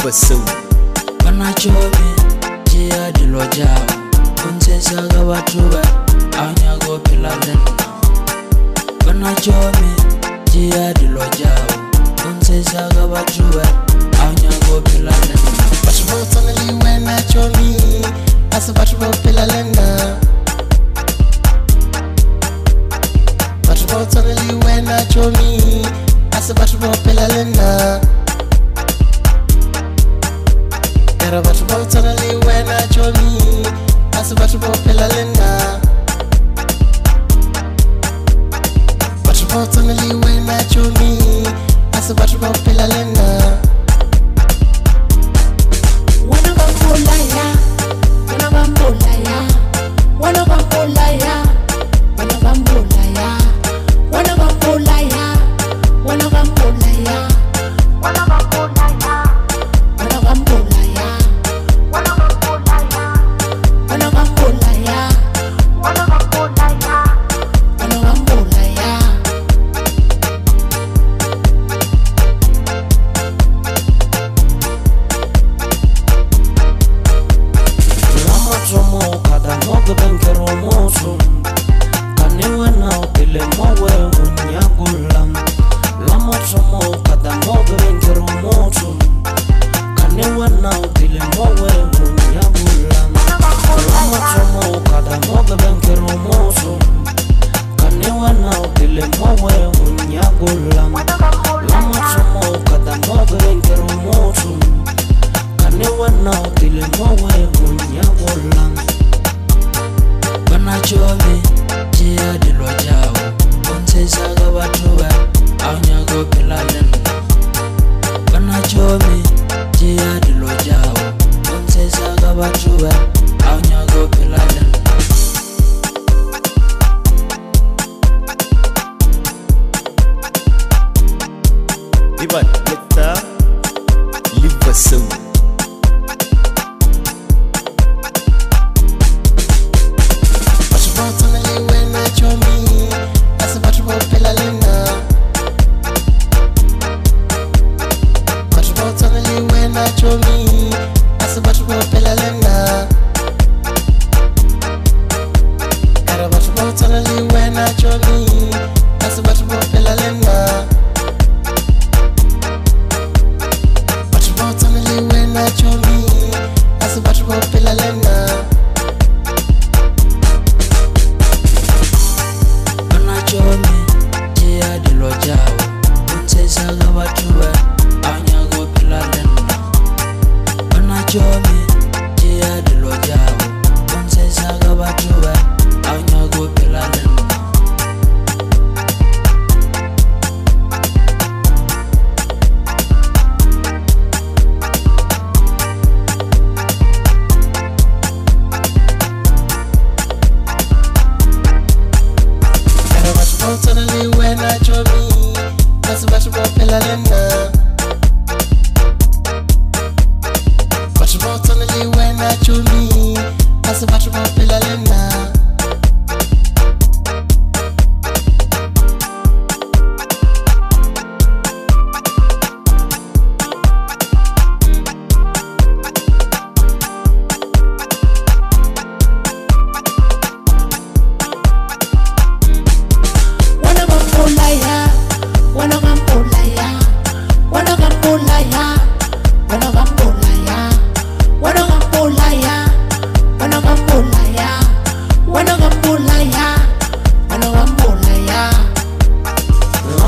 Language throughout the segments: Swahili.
Livaso Panachomi Jia dilojao Kunsesa gabatuba Aunyago pilalena Panachomi Jia dilojao Kunsesa gabatuba Aunyago pilalena Bashmotonali wena chomi Asabatuba pilalena Bashmotonali wena chomi Asabatuba pilalena Bashmotonali wena chomi Asabatuba pilalena Bashmotonali wena chomi Asabatuba pilalena Panachomi Jia dilojao Kunsesa gabatuba Aunyago pilalena Panachomi Jia dilojao Kunsesa gabatuba Aunyago pilalena Ivan Letta Livaso Bashmotonali wena chomi Asabatuba pilalena Bashmotonali wena chomi Asabatuba pilalena Bashmotonali wena chomi Asabatuba pilalena Bashmotonali wena chomi Asabatuba pilalena Panachomi Jia dilojao Kunsesa gabatuba Aunyago pilalena Panachomi Jia dilojao Kunsesa gabatuba Aunyago pilalena Bashmotonali wena chomi Asabatuba pilalena Bashmotonali wena chomi Asabatuba pilalena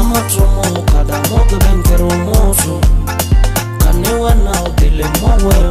Kaniwa na utile mwawe